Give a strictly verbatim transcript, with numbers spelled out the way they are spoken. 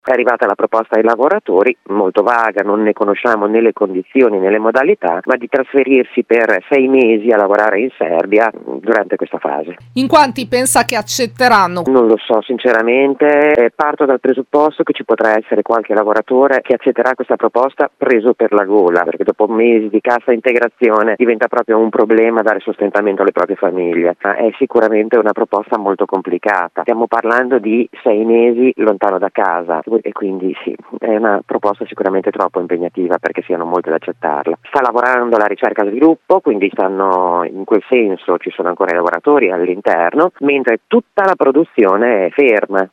È arrivata la proposta ai lavoratori, molto vaga, non ne conosciamo né le condizioni né le modalità, ma di trasferirsi per sei mesi a lavorare in Serbia durante questa fase. In quanti pensa che accetteranno? Non lo so sinceramente, eh, parto dal presupposto che ci potrà essere qualche lavoratore che accetterà questa proposta preso per la gola, perché dopo mesi di cassa integrazione diventa proprio un problema dare sostentamento alle proprie famiglie. Ma è sicuramente una proposta molto complicata, stiamo parlando di sei mesi lontano da casa e quindi sì, è una proposta sicuramente troppo impegnativa perché siano molti ad accettarla. Sta lavorando la ricerca e sviluppo, quindi stanno in quel senso, ci sono ancora i lavoratori all'interno, mentre tutta la produzione è ferma.